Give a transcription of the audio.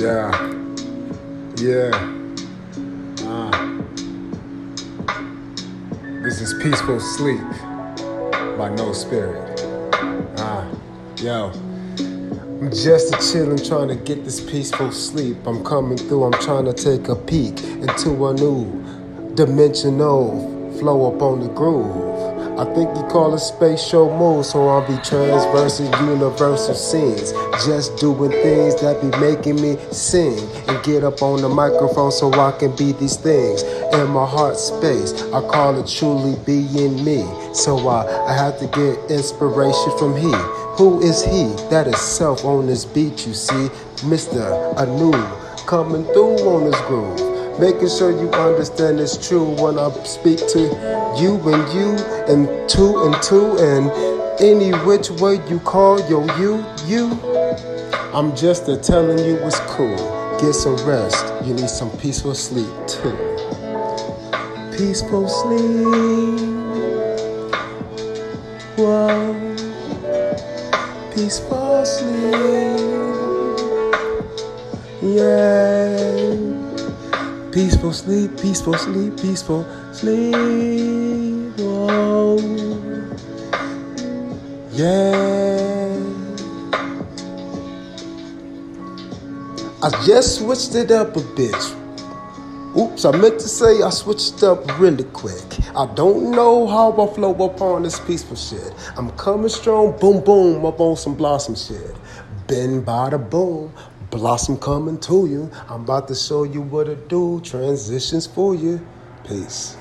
Yeah, yeah. This is Peaceful Sleep by No Spirit. Yo. I'm just chillin', trying to get this peaceful sleep. I'm coming through, I'm trying to take a peek into a new dimensional flow up on the groove. I think you call it spatial move, so I'll be transversing universal scenes. Just doing things that be making me sing and get up on the microphone so I can be these things. In my heart space, I call it truly being me. So I have to get inspiration from he. Who is he? That is self on this beat, you see. Mr. Anu coming through on this groove. Making sure you understand it's true when I speak to you and two and any which way you call your you. I'm just telling you it's cool. Get some rest. You need some peaceful sleep too. Peaceful sleep. Whoa. Peaceful sleep. Yeah. Peaceful sleep, peaceful sleep, peaceful sleep. Whoa. Yeah. I just switched it up a bit. Oops, I meant to say I switched up really quick. I don't know how I flow up on this peaceful shit. I'm coming strong, boom, boom, up on some blossom shit. Been by the boom. Blossom coming to you. I'm about to show you what to do. Transitions for you. Peace.